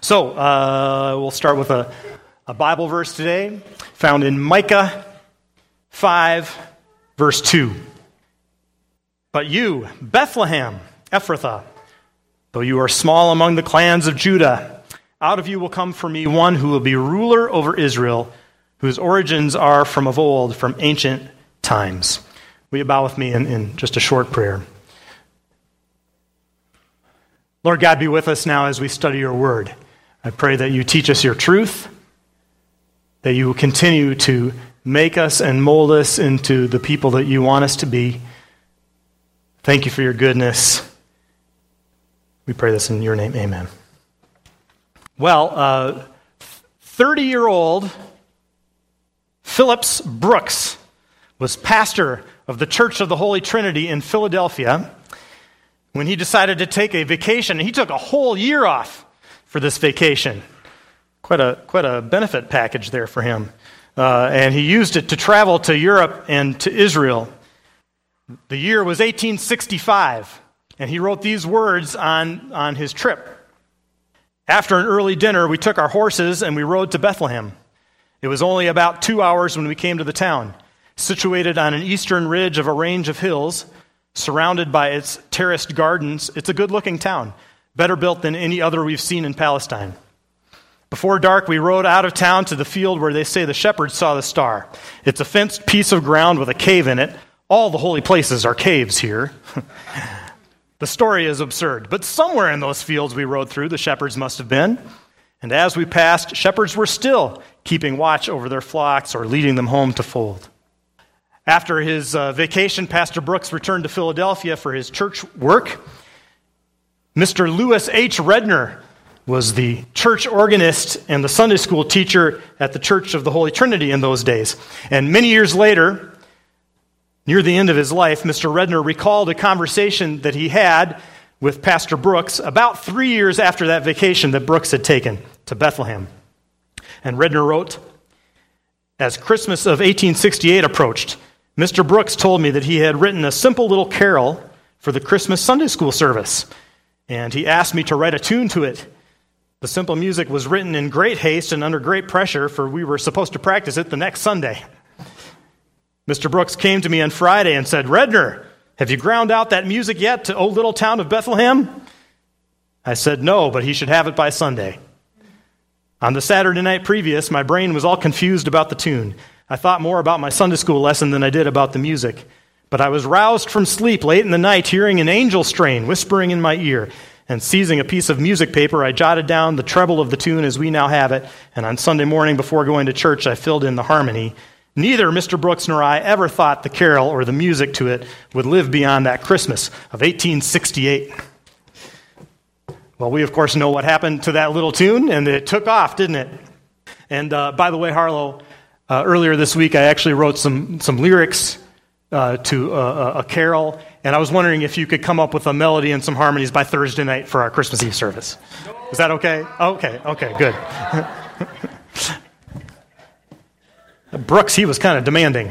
We'll start with a Bible verse today, found in Micah 5, verse 2. But you, Bethlehem, Ephrathah, though you are small among the clans of Judah, out of you will come for me one who will be ruler over Israel, whose origins are from of old, from ancient times. Will you bow with me in just a short prayer? Lord God, be with us now as we study your word. I pray that you teach us your truth, that you will continue to make us and mold us into the people that you want us to be. Thank you for your goodness. We pray this in your name. Amen. Well, 30-year-old Phillips Brooks was pastor of the Church of the Holy Trinity in Philadelphia when he decided to take a vacation. He took a whole year off for this vacation. Quite a benefit package there for him. And he used it to travel to Europe and to Israel. The year was 1865, and he wrote these words on his trip. After an early dinner, we took our horses and we rode to Bethlehem. It was only about 2 hours when we came to the town. Situated on an eastern ridge of a range of hills, surrounded by its terraced gardens, it's a good-looking town, better built than any other we've seen in Palestine. Before dark, we rode out of town to the field where they say the shepherds saw the star. It's a fenced piece of ground with a cave in it. All the holy places are caves here. The story is absurd, but somewhere in those fields we rode through, the shepherds must have been. And as we passed, shepherds were still keeping watch over their flocks or leading them home to fold. After his vacation, Pastor Brooks returned to Philadelphia for his church work. Mr. Lewis H. Redner was the church organist and the Sunday school teacher at the Church of the Holy Trinity in those days. And many years later, near the end of his life, Mr. Redner recalled a conversation that he had with Pastor Brooks about 3 years after that vacation that Brooks had taken to Bethlehem. And Redner wrote, "As Christmas of 1868 approached, Mr. Brooks told me that he had written a simple little carol for the Christmas Sunday school service, and he asked me to write a tune to it. The simple music was written in great haste and under great pressure, for we were supposed to practice it the next Sunday. Mr. Brooks came to me on Friday and said, 'Redner, have you ground out that music yet to O Little Town of Bethlehem?' I said no, but he should have it by Sunday. On the Saturday night previous, my brain was all confused about the tune. I thought more about my Sunday school lesson than I did about the music. But I was roused from sleep late in the night, hearing an angel strain whispering in my ear. And seizing a piece of music paper, I jotted down the treble of the tune as we now have it. And on Sunday morning before going to church, I filled in the harmony. Neither Mr. Brooks nor I ever thought the carol or the music to it would live beyond that Christmas of 1868. Well, we, of course, know what happened to that little tune, and it took off, didn't it? And by the way, Harlow, earlier this week, I actually wrote some lyrics to a carol, and I was wondering if you could come up with a melody and some harmonies by Thursday night for our Christmas Eve service. Is that okay? Okay, good. Brooks, he was kind of demanding.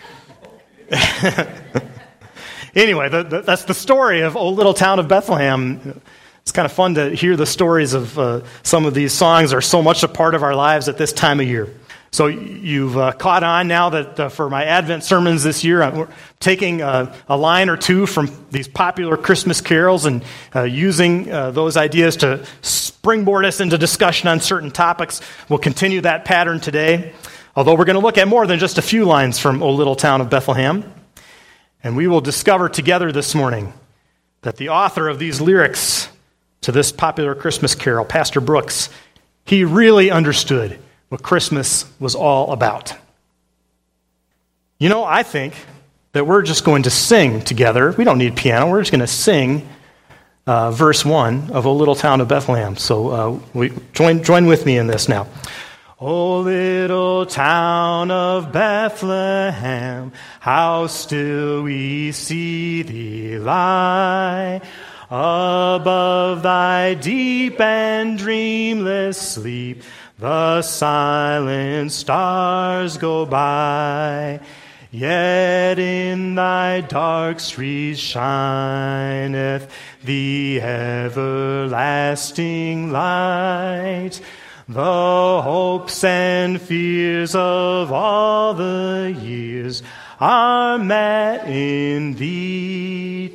Anyway, that's the story of O Little Town of Bethlehem. It's kind of fun to hear the stories of some of these songs are so much a part of our lives at this time of year. So you've caught on now that for my Advent sermons this year, I'm taking a line or two from these popular Christmas carols and using those ideas to springboard us into discussion on certain topics. We'll continue that pattern today, although we're going to look at more than just a few lines from O Little Town of Bethlehem. And we will discover together this morning that the author of these lyrics to this popular Christmas carol, Pastor Brooks, he really understood what Christmas was all about. You know, I think that we're just going to sing together. We don't need piano. We're just going to sing verse 1 of O Little Town of Bethlehem. So join with me in this now. O little town of Bethlehem, how still we see thee lie. Above thy deep and dreamless sleep, the silent stars go by. Yet in thy dark streets shineth the everlasting light. The hopes and fears of all the years are met in thee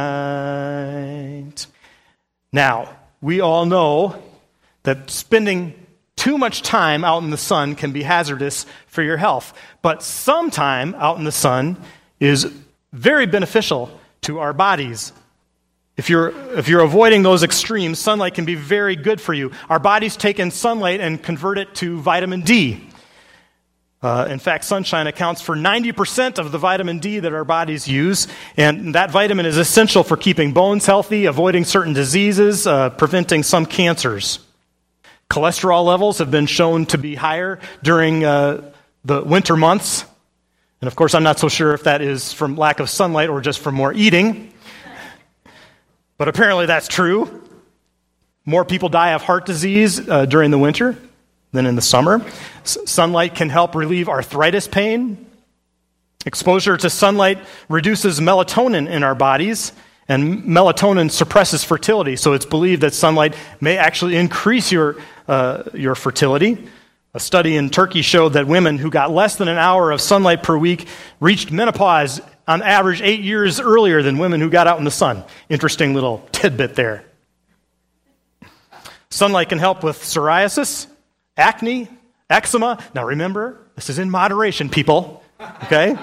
tonight. Now, we all know that spending too much time out in the sun can be hazardous for your health, but some time out in the sun is very beneficial to our bodies. If you're avoiding those extremes, sunlight can be very good for you. Our bodies take in sunlight and convert it to vitamin D. In fact, sunshine accounts for 90% of the vitamin D that our bodies use, and that vitamin is essential for keeping bones healthy, avoiding certain diseases, preventing some cancers. Cholesterol levels have been shown to be higher during the winter months. And of course, I'm not so sure if that is from lack of sunlight or just from more eating. But apparently that's true. More people die of heart disease during the winter than in the summer. Sunlight can help relieve arthritis pain. Exposure to sunlight reduces melatonin in our bodies, and melatonin suppresses fertility. So it's believed that sunlight may actually increase your fertility. A study in Turkey showed that women who got less than an hour of sunlight per week reached menopause on average 8 years earlier than women who got out in the sun. Interesting little tidbit there. Sunlight can help with psoriasis, acne, eczema. Now remember, this is in moderation, people. Okay?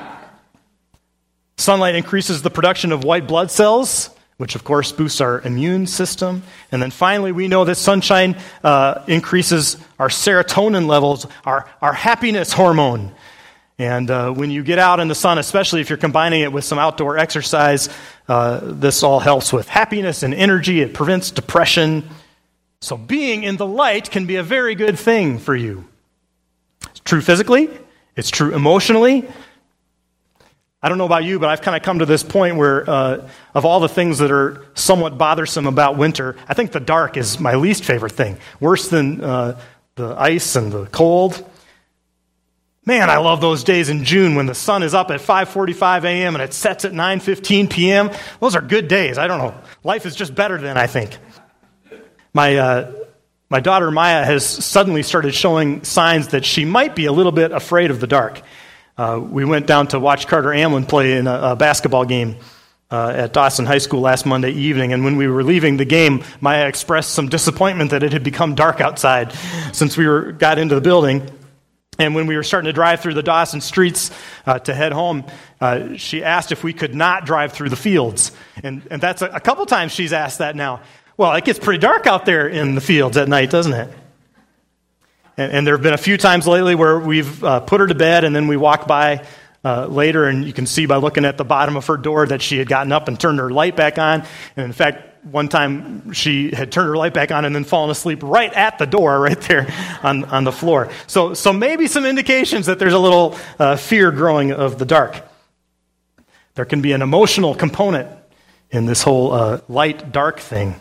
Sunlight increases the production of white blood cells, which of course boosts our immune system. And then finally, we know that sunshine increases our serotonin levels, our happiness hormone. And when you get out in the sun, especially if you're combining it with some outdoor exercise, this all helps with happiness and energy. It prevents depression. So being in the light can be a very good thing for you. It's true physically. It's true emotionally. I don't know about you, but I've kind of come to this point where of all the things that are somewhat bothersome about winter, I think the dark is my least favorite thing. Worse than the ice and the cold. Man, I love those days in June when the sun is up at 5:45 a.m. and it sets at 9:15 p.m. Those are good days. I don't know. Life is just better then, I think. My daughter Maya has suddenly started showing signs that she might be a little bit afraid of the dark. We went down to watch Carter Amlin play in a basketball game at Dawson High School last Monday evening, and when we were leaving the game, Maya expressed some disappointment that it had become dark outside since we got into the building. And when we were starting to drive through the Dawson streets to head home, she asked if we could not drive through the fields. And that's a couple times she's asked that now. Well, it gets pretty dark out there in the fields at night, doesn't it? And there have been a few times lately where we've put her to bed, and then we walk by later, and you can see by looking at the bottom of her door that she had gotten up and turned her light back on. And in fact, one time she had turned her light back on and then fallen asleep right at the door right there on the floor. So maybe some indications that there's a little fear growing of the dark. There can be an emotional component in this whole light-dark thing.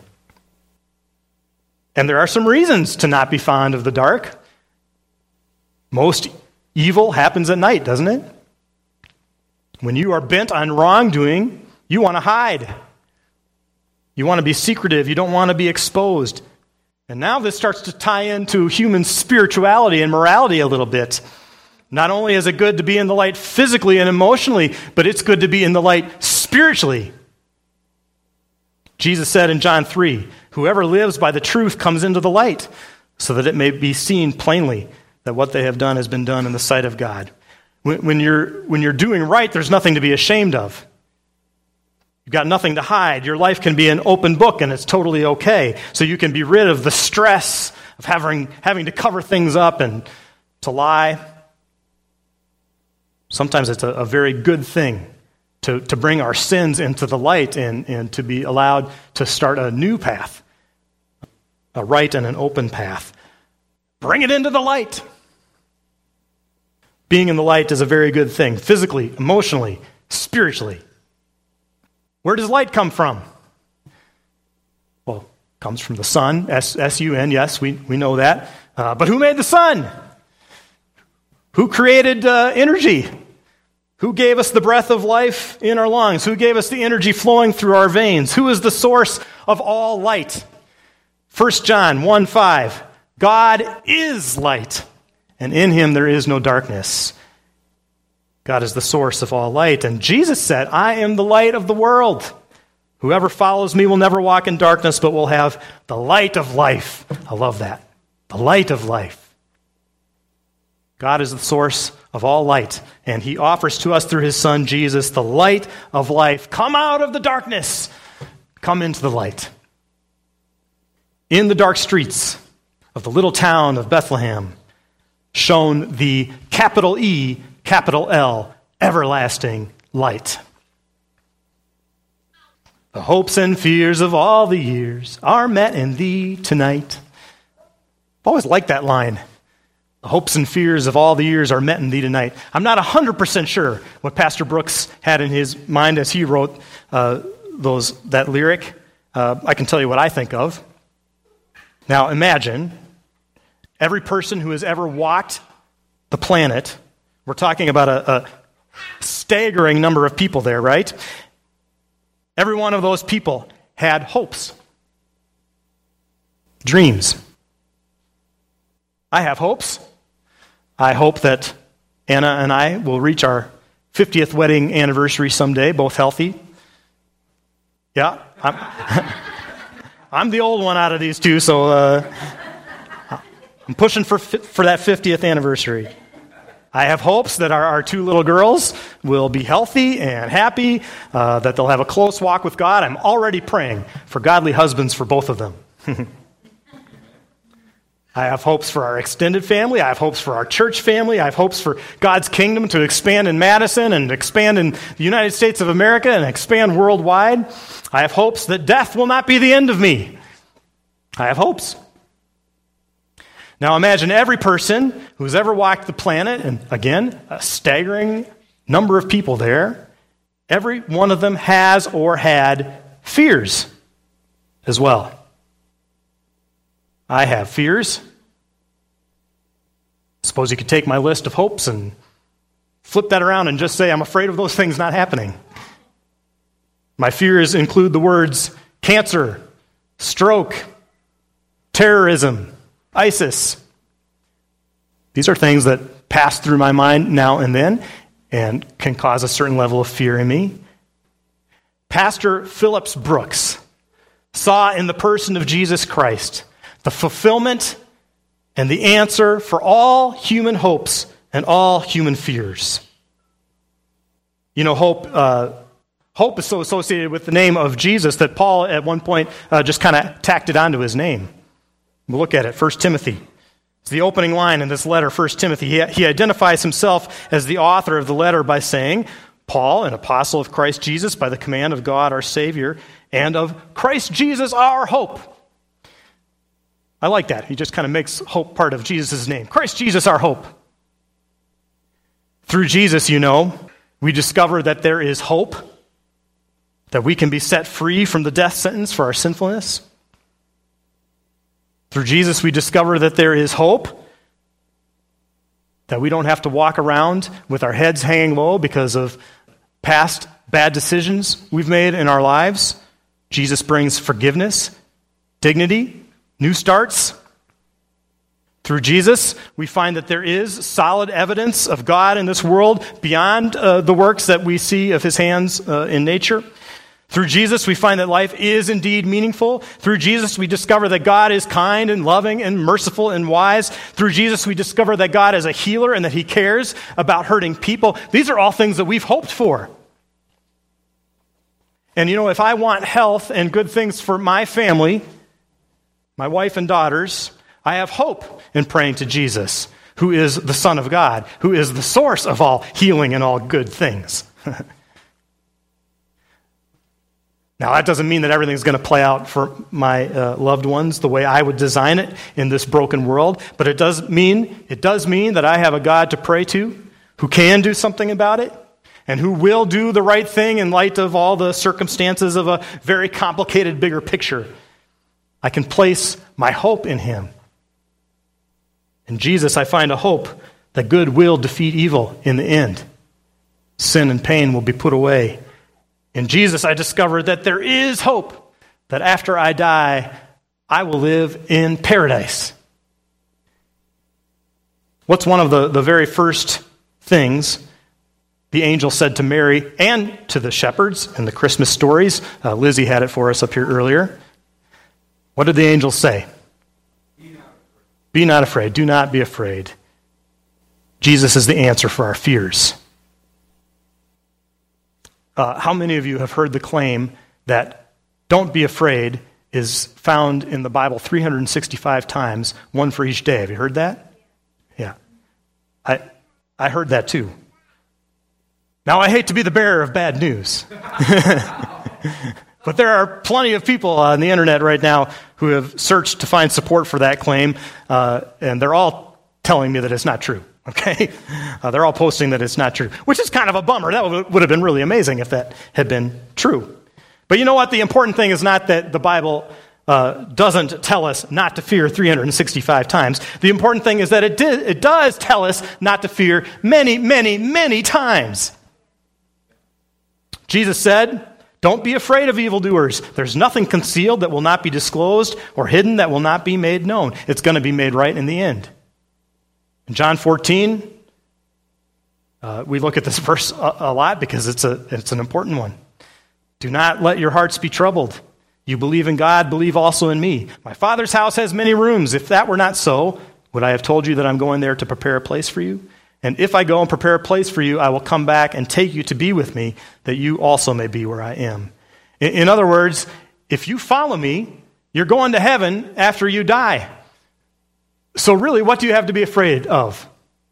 And there are some reasons to not be fond of the dark. Most evil happens at night, doesn't it? When you are bent on wrongdoing, you want to hide. You want to be secretive. You don't want to be exposed. And now this starts to tie into human spirituality and morality a little bit. Not only is it good to be in the light physically and emotionally, but it's good to be in the light spiritually. Jesus said in John 3, "Whoever lives by the truth comes into the light, so that it may be seen plainly that what they have done has been done in the sight of God." When you're doing right, there's nothing to be ashamed of. You've got nothing to hide. Your life can be an open book, and it's totally okay. So you can be rid of the stress of having to cover things up and to lie. Sometimes it's a very good thing to bring our sins into the light and to be allowed to start a new path, a right and an open path. Bring it into the light. Being in the light is a very good thing, physically, emotionally, spiritually. Where does light come from? Well, it comes from the sun, S-U-N, yes, we know that. But who made the sun? Who created energy? Who gave us the breath of life in our lungs? Who gave us the energy flowing through our veins? Who is the source of all light? 1 John 1:5, God is light, and in him there is no darkness. God is the source of all light. And Jesus said, I am the light of the world. Whoever follows me will never walk in darkness, but will have the light of life. I love that. The light of life. God is the source of all light, and he offers to us through his Son, Jesus, the light of life. Come out of the darkness. Come into the light. In the dark streets of the little town of Bethlehem shone the capital E, capital L, everlasting light. The hopes and fears of all the years are met in thee tonight. I've always liked that line. The hopes and fears of all the years are met in thee tonight. I'm not 100% sure what Pastor Brooks had in his mind as he wrote that lyric. I can tell you what I think of. Now imagine every person who has ever walked the planet. We're talking about a staggering number of people there, right? Every one of those people had hopes, dreams. I have hopes. I hope that Anna and I will reach our 50th wedding anniversary someday, both healthy. Yeah, I'm the old one out of these two, so I'm pushing for that 50th anniversary. I have hopes that our two little girls will be healthy and happy, that they'll have a close walk with God. I'm already praying for godly husbands for both of them. I have hopes for our extended family. I have hopes for our church family. I have hopes for God's kingdom to expand in Madison and expand in the United States of America and expand worldwide. I have hopes that death will not be the end of me. I have hopes. Now imagine every person who's ever walked the planet, and again, a staggering number of people there, every one of them has or had fears as well. I have fears. Suppose you could take my list of hopes and flip that around and just say, I'm afraid of those things not happening. My fears include the words cancer, stroke, terrorism, ISIS. These are things that pass through my mind now and then and can cause a certain level of fear in me. Pastor Phillips Brooks saw in the person of Jesus Christ the fulfillment and the answer for all human hopes and all human fears. You know, hope is so associated with the name of Jesus that Paul at one point just kind of tacked it onto his name. We'll look at it, 1 Timothy. It's the opening line in this letter, 1 Timothy. He identifies himself as the author of the letter by saying, Paul, an apostle of Christ Jesus, by the command of God our Savior, and of Christ Jesus our hope. I like that. He just kind of makes hope part of Jesus' name. Christ Jesus our hope. Through Jesus, you know, we discover that there is hope, that we can be set free from the death sentence for our sinfulness. Through Jesus, we discover that there is hope, that we don't have to walk around with our heads hanging low because of past bad decisions we've made in our lives. Jesus brings forgiveness, dignity, new starts. Through Jesus, we find that there is solid evidence of God in this world beyond the works that we see of his hands in nature. Through Jesus, we find that life is indeed meaningful. Through Jesus, we discover that God is kind and loving and merciful and wise. Through Jesus, we discover that God is a healer and that he cares about hurting people. These are all things that we've hoped for. And you know, if I want health and good things for my family, my wife and daughters, I have hope in praying to Jesus, who is the Son of God, who is the source of all healing and all good things. Now, that doesn't mean that everything's going to play out for my loved ones the way I would design it in this broken world, but it does mean that I have a God to pray to who can do something about it and who will do the right thing in light of all the circumstances of a very complicated, bigger picture. I can place my hope in him. In Jesus, I find a hope that good will defeat evil in the end. sin and pain will be put away. In Jesus, I discovered that there is hope, that after I die, I will live in paradise. What's one of the very first things the angel said to Mary and to the shepherds in the Christmas stories? Lizzie had it for us up here earlier. What did the angel say? Be not afraid. Do not be afraid. Jesus is the answer for our fears. How many of you have heard the claim that don't be afraid is found in the Bible 365 times, one for each day? Have you heard that? Yeah. I heard that too. Now, I hate to be the bearer of bad news. But there are plenty of people on the internet right now who have searched to find support for that claim, and they're all telling me that it's not true. Okay? They're all posting that it's not true, which is kind of a bummer. That would have been really amazing if that had been true. But you know what? The important thing is not that the Bible doesn't tell us not to fear 365 times. The important thing is that it does tell us not to fear many, many, many times. Jesus said, don't be afraid of evildoers. There's nothing concealed that will not be disclosed or hidden that will not be made known. It's going to be made right in the end. In John 14, we look at this verse a lot because it's an important one. Do not let your hearts be troubled. You believe in God, believe also in me. My Father's house has many rooms. If that were not so, would I have told you that I'm going there to prepare a place for you? And if I go and prepare a place for you, I will come back and take you to be with me, that you also may be where I am. In other words, if you follow me, you're going to heaven after you die. So really, what do you have to be afraid of?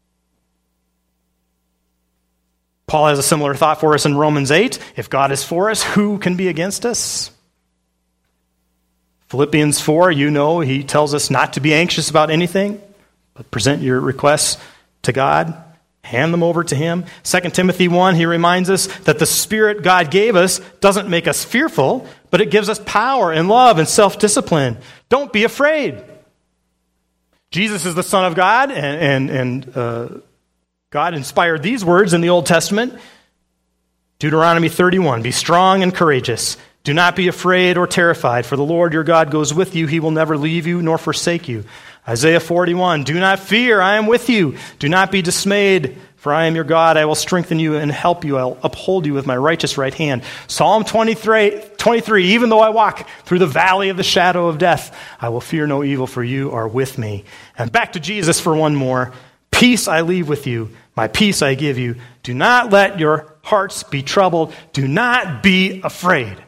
Paul has a similar thought for us in Romans 8. If God is for us, who can be against us? Philippians 4, he tells us not to be anxious about anything, but present your requests to God, hand them over to him. 2 Timothy 1, he reminds us that the Spirit God gave us doesn't make us fearful, but it gives us power and love and self-discipline. Don't be afraid. Jesus is the Son of God, and God inspired these words in the Old Testament. Deuteronomy 31, be strong and courageous. Do not be afraid or terrified, for the Lord your God goes with you. He will never leave you nor forsake you. Isaiah 41, do not fear, I am with you. Do not be dismayed, for I am your God. I will strengthen you and help you. I'll uphold you with my righteous right hand. Psalm 23, even though I walk through the valley of the shadow of death, I will fear no evil, for you are with me. And back to Jesus for one more. Peace I leave with you, my peace I give you. Do not let your hearts be troubled. Do not be afraid.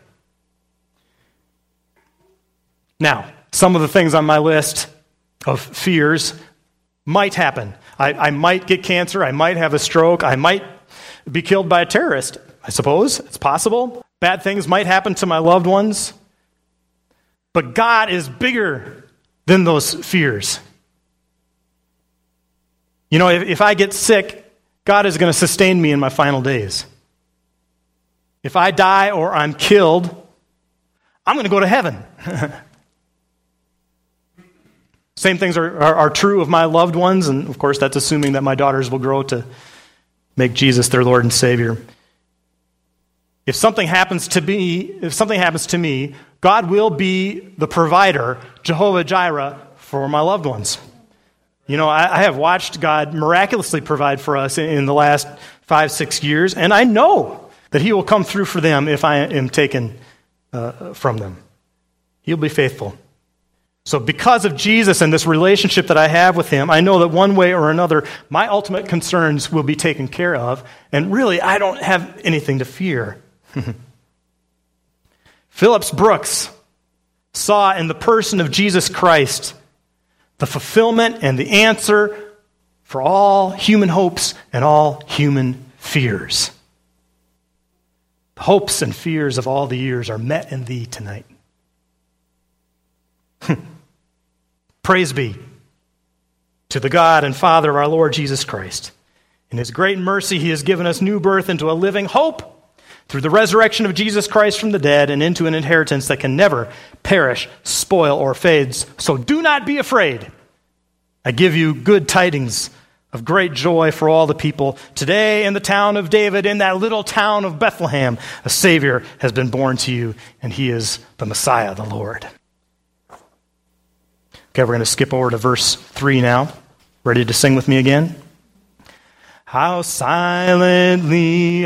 Now, some of the things on my list of fears might happen. I might get cancer. I might have a stroke. I might be killed by a terrorist. I suppose it's possible. Bad things might happen to my loved ones. But God is bigger than those fears. If I get sick, God is going to sustain me in my final days. If I die or I'm killed, I'm going to go to heaven. Same things are true of my loved ones, and of course that's assuming that my daughters will grow to make Jesus their Lord and Savior. If something happens to me, God will be the provider, Jehovah Jireh, for my loved ones. I have watched God miraculously provide for us in the last 5-6 years, and I know that he will come through for them if I am taken from them. He'll be faithful. So because of Jesus and this relationship that I have with him, I know that one way or another, my ultimate concerns will be taken care of, and really, I don't have anything to fear. Phillips Brooks saw in the person of Jesus Christ the fulfillment and the answer for all human hopes and all human fears. The hopes and fears of all the years are met in thee tonight. Praise be to the God and Father of our Lord Jesus Christ. In his great mercy, he has given us new birth into a living hope through the resurrection of Jesus Christ from the dead and into an inheritance that can never perish, spoil, or fade. So do not be afraid. I give you good tidings of great joy for all the people. Today in the town of David, in that little town of Bethlehem, a Savior has been born to you, and he is the Messiah, the Lord. Okay, we're going to skip over to verse 3 now. Ready to sing with me again? How silently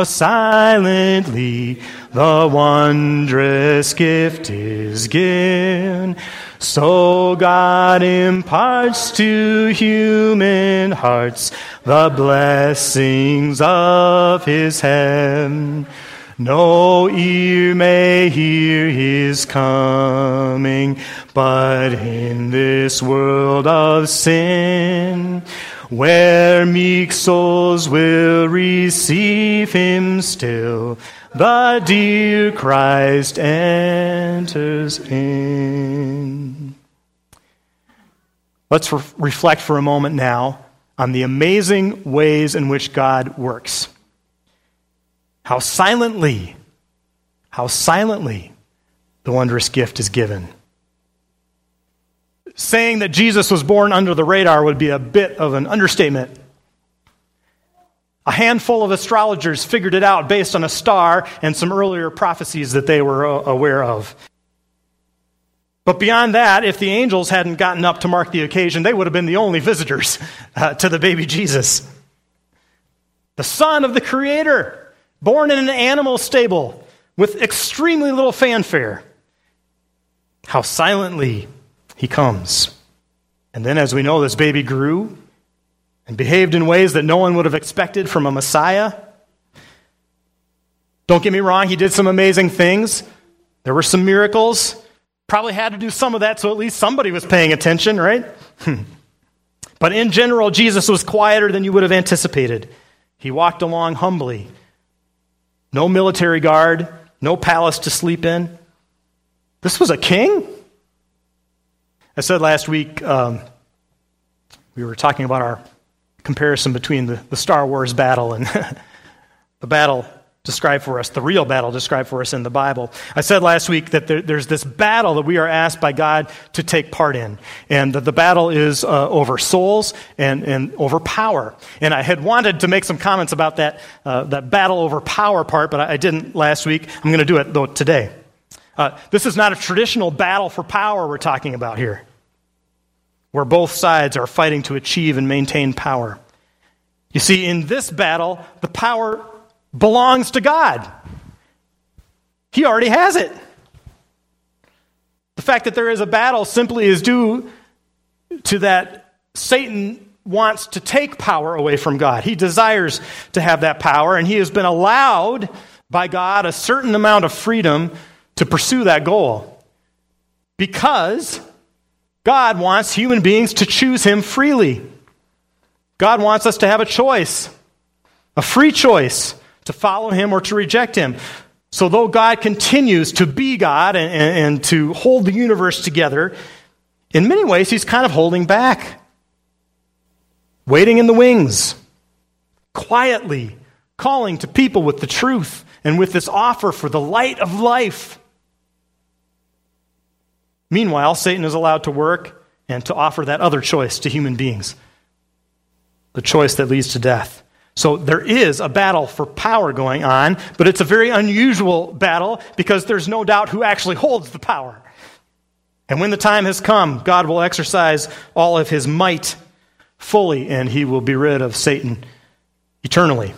the wondrous gift is given. So God imparts to human hearts the blessings of his heaven. No ear may hear his coming, but in this world of sin, where meek souls will receive him still, the dear Christ enters in. Let's reflect for a moment now on the amazing ways in which God works. How silently the wondrous gift is given. Saying that Jesus was born under the radar would be a bit of an understatement. A handful of astrologers figured it out based on a star and some earlier prophecies that they were aware of. But beyond that, if the angels hadn't gotten up to mark the occasion, they would have been the only visitors to the baby Jesus. The Son of the Creator, born in an animal stable with extremely little fanfare. How silently he comes. And then, as we know, this baby grew and behaved in ways that no one would have expected from a Messiah. Don't get me wrong, he did some amazing things. There were some miracles. Probably had to do some of that so at least somebody was paying attention, right? But in general, Jesus was quieter than you would have anticipated. He walked along humbly. No military guard, no palace to sleep in. This was a king? I said last week, we were talking about our comparison between the Star Wars battle and the battle described for us, the real battle described for us in the Bible. I said last week that there's this battle that we are asked by God to take part in, and that the battle is over souls and over power. And I had wanted to make some comments about that battle over power part, but I didn't last week. I'm going to do it, though, today. This is not a traditional battle for power we're talking about here, where both sides are fighting to achieve and maintain power. You see, in this battle, the power belongs to God. He already has it. The fact that there is a battle simply is due to that Satan wants to take power away from God. He desires to have that power, and he has been allowed by God a certain amount of freedom to pursue that goal, because God wants human beings to choose him freely. God wants us to have a choice, a free choice, to follow him or to reject him. So though God continues to be God and to hold the universe together, in many ways he's kind of holding back, waiting in the wings, quietly calling to people with the truth and with this offer for the light of life. Meanwhile, Satan is allowed to work and to offer that other choice to human beings, the choice that leads to death. So there is a battle for power going on, but it's a very unusual battle because there's no doubt who actually holds the power. And when the time has come, God will exercise all of his might fully, and he will be rid of Satan eternally.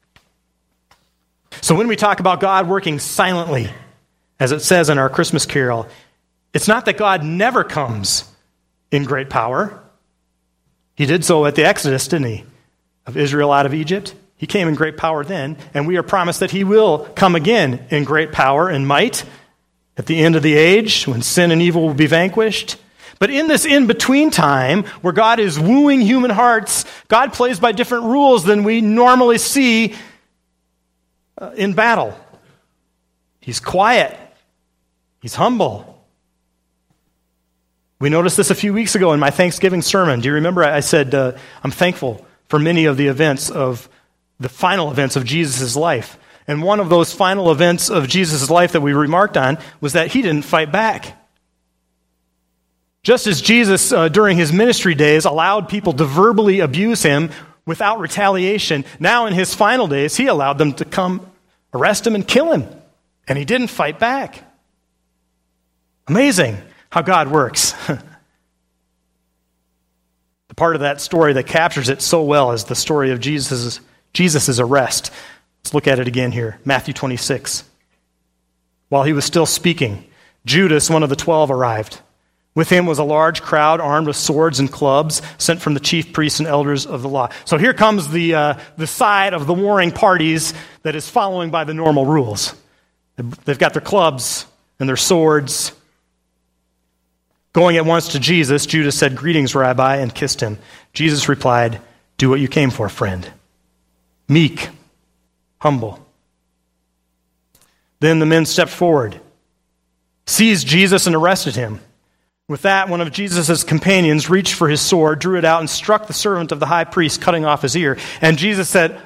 So when we talk about God working silently, as it says in our Christmas carol, it's not that God never comes in great power. He did so at the Exodus, didn't he? Of Israel out of Egypt. He came in great power then, and we are promised that he will come again in great power and might at the end of the age when sin and evil will be vanquished. But in this in-between time where God is wooing human hearts, God plays by different rules than we normally see in battle. He's quiet. He's humble. We noticed this a few weeks ago in my Thanksgiving sermon. Do you remember I said I'm thankful for many of the events of the final events of Jesus' life. And one of those final events of Jesus' life that we remarked on was that he didn't fight back. Just as Jesus, during his ministry days, allowed people to verbally abuse him without retaliation, now in his final days, he allowed them to come arrest him and kill him. And he didn't fight back. Amazing how God works. The part of that story that captures it so well is the story of Jesus' arrest. Let's look at it again here. Matthew 26. While he was still speaking, Judas, one of the 12, arrived. With him was a large crowd armed with swords and clubs, sent from the chief priests and elders of the law. So here comes the side of the warring parties that is following by the normal rules. They've got their clubs and their swords. Going at once to Jesus, Judas said, "Greetings, Rabbi," and kissed him. Jesus replied, "Do what you came for, friend." Meek, humble. Then the men stepped forward, seized Jesus, and arrested him. With that, one of Jesus' companions reached for his sword, drew it out, and struck the servant of the high priest, cutting off his ear. And Jesus said,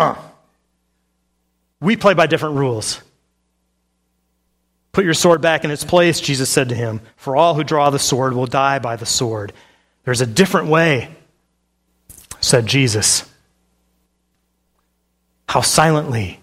We play by different rules. Put your sword back in its place, Jesus said to him, for all who draw the sword will die by the sword. There's a different way, said Jesus. How silently.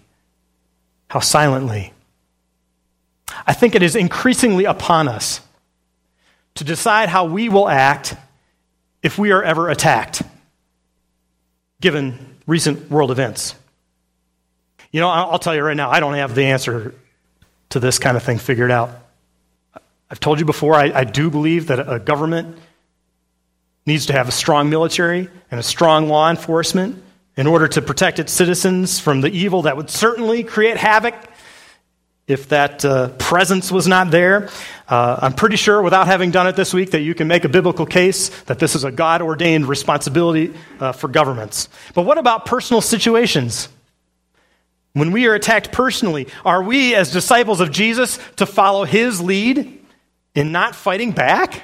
I think it is increasingly upon us to decide how we will act if we are ever attacked, given recent world events. You know, I'll tell you right now, I don't have the answer to this kind of thing figured out. I've told you before, I do believe that a government needs to have a strong military and a strong law enforcement in order to protect its citizens from the evil that would certainly create havoc if that presence was not there. I'm pretty sure, without having done it this week, that you can make a biblical case that this is a God-ordained responsibility for governments. But what about personal situations? When we are attacked personally, are we, as disciples of Jesus, to follow his lead in not fighting back?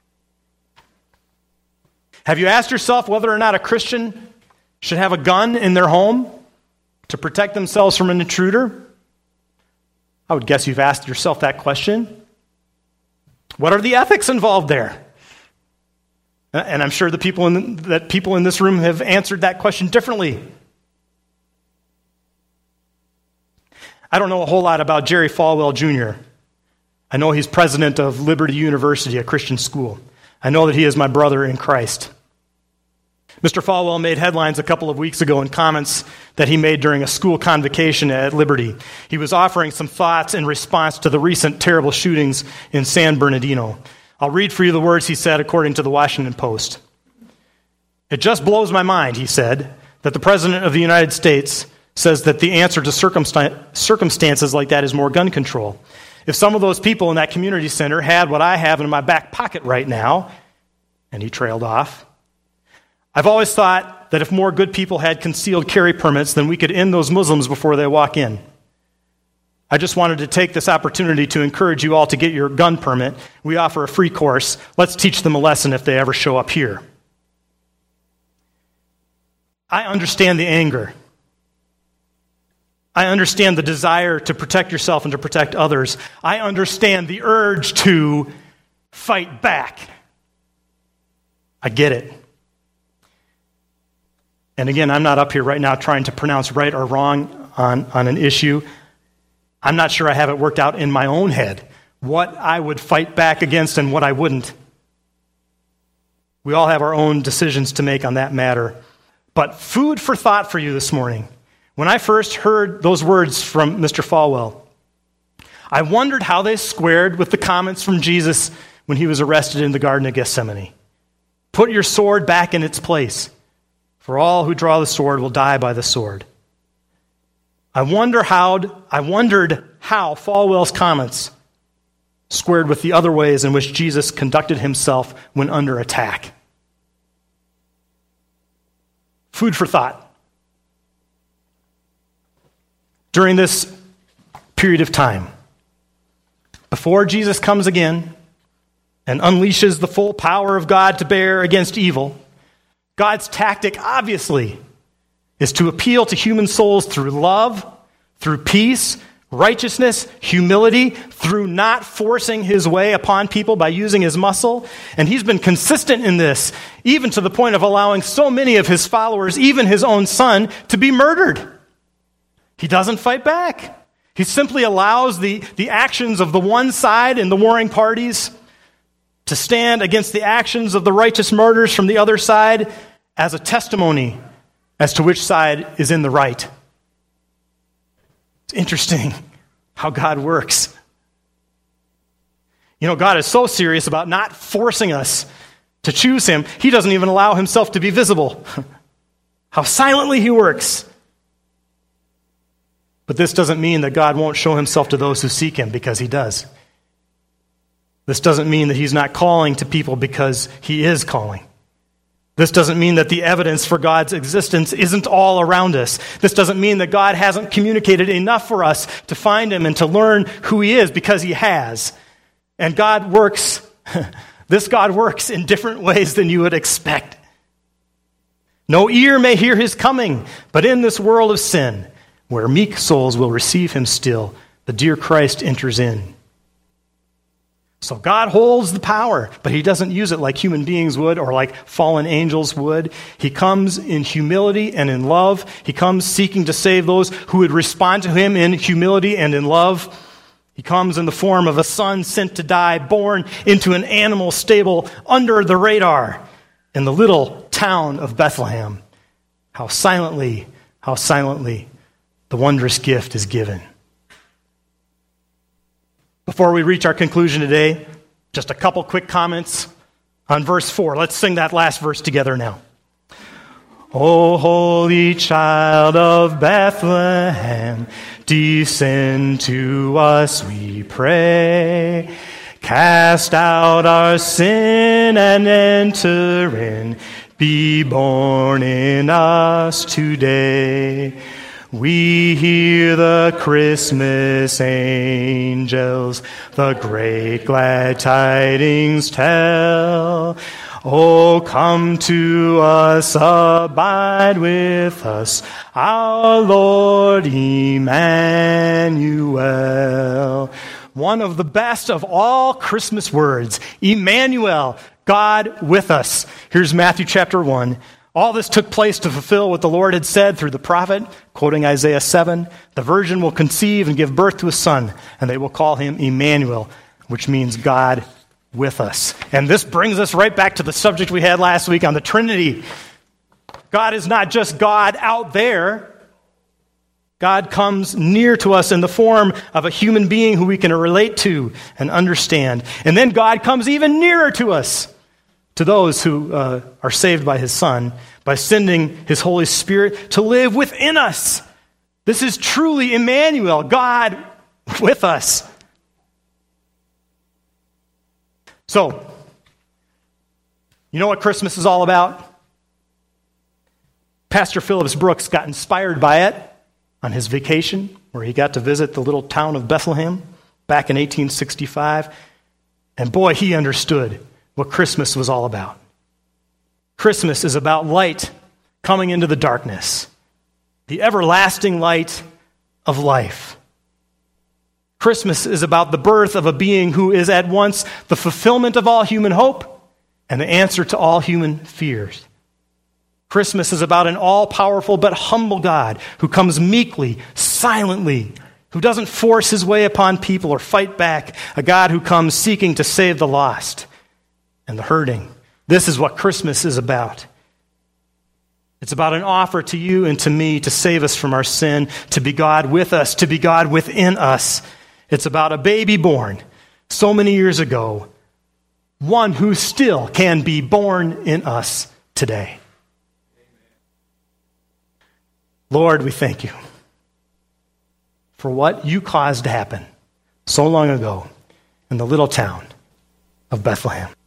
Have you asked yourself whether or not a Christian should have a gun in their home to protect themselves from an intruder? I would guess you've asked yourself that question. What are the ethics involved there? And I'm sure that people in this room have answered that question differently. I don't know a whole lot about Jerry Falwell Jr. I know he's president of Liberty University, a Christian school. I know that he is my brother in Christ. Mr. Falwell made headlines a couple of weeks ago in comments that he made during a school convocation at Liberty. He was offering some thoughts in response to the recent terrible shootings in San Bernardino. I'll read for you the words he said according to the Washington Post. "It just blows my mind," he said, "that the President of the United States says that the answer to circumstances like that is more gun control. If some of those people in that community center had what I have in my back pocket right now," and he trailed off, "I've always thought that if more good people had concealed carry permits, then we could end those Muslims before they walk in. I just wanted to take this opportunity to encourage you all to get your gun permit. We offer a free course. Let's teach them a lesson if they ever show up here." I understand the anger. I understand the desire to protect yourself and to protect others. I understand the urge to fight back. I get it. And again, I'm not up here right now trying to pronounce right or wrong on an issue. I'm not sure I have it worked out in my own head, what I would fight back against and what I wouldn't. We all have our own decisions to make on that matter. But food for thought for you this morning. When I first heard those words from Mr. Falwell, I wondered how they squared with the comments from Jesus when he was arrested in the Garden of Gethsemane. Put your sword back in its place, for all who draw the sword will die by the sword. I wondered how Falwell's comments squared with the other ways in which Jesus conducted himself when under attack. Food for thought. During this period of time, before Jesus comes again and unleashes the full power of God to bear against evil, God's tactic, obviously, is to appeal to human souls through love, through peace, righteousness, humility, through not forcing his way upon people by using his muscle. And he's been consistent in this, even to the point of allowing so many of his followers, even his own son, to be murdered. He doesn't fight back. He simply allows the actions of the one side in the warring parties to stand against the actions of the righteous martyrs from the other side as a testimony as to which side is in the right. It's interesting how God works. You know, God is so serious about not forcing us to choose him, he doesn't even allow himself to be visible. How silently he works. But this doesn't mean that God won't show himself to those who seek him, because he does. This doesn't mean that he's not calling to people, because he is calling. This doesn't mean that the evidence for God's existence isn't all around us. This doesn't mean that God hasn't communicated enough for us to find him and to learn who he is, because he has. And God works, this God works in different ways than you would expect. No ear may hear his coming, but in this world of sin, where meek souls will receive him still, the dear Christ enters in. So God holds the power, but he doesn't use it like human beings would or like fallen angels would. He comes in humility and in love. He comes seeking to save those who would respond to him in humility and in love. He comes in the form of a son sent to die, born into an animal stable under the radar in the little town of Bethlehem. How silently the wondrous gift is given. Before we reach our conclusion today, just a couple quick comments on verse 4. Let's sing that last verse together now. O holy child of Bethlehem, descend to us, we pray. Cast out our sin and enter in. Be born in us today. We hear the Christmas angels, the great glad tidings tell. Oh, come to us, abide with us, our Lord Emmanuel. One of the best of all Christmas words, Emmanuel, God with us. Here's Matthew chapter 1. All this took place to fulfill what the Lord had said through the prophet, quoting Isaiah 7. The virgin will conceive and give birth to a son, and they will call him Emmanuel, which means God with us. And this brings us right back to the subject we had last week on the Trinity. God is not just God out there. God comes near to us in the form of a human being who we can relate to and understand. And then God comes even nearer to us, to those who are saved by his Son, by sending his Holy Spirit to live within us. This is truly Emmanuel, God with us. So, you know what Christmas is all about? Pastor Phillips Brooks got inspired by it on his vacation, where he got to visit the little town of Bethlehem back in 1865. And boy, he understood what Christmas was all about. Christmas is about light coming into the darkness, the everlasting light of life. Christmas is about the birth of a being who is at once the fulfillment of all human hope and the answer to all human fears. Christmas is about an all-powerful but humble God who comes meekly, silently, who doesn't force his way upon people or fight back, a God who comes seeking to save the lost and the hurting. This is what Christmas is about. It's about an offer to you and to me to save us from our sin, to be God with us, to be God within us. It's about a baby born so many years ago, one who still can be born in us today. Lord, we thank you for what you caused to happen so long ago in the little town of Bethlehem.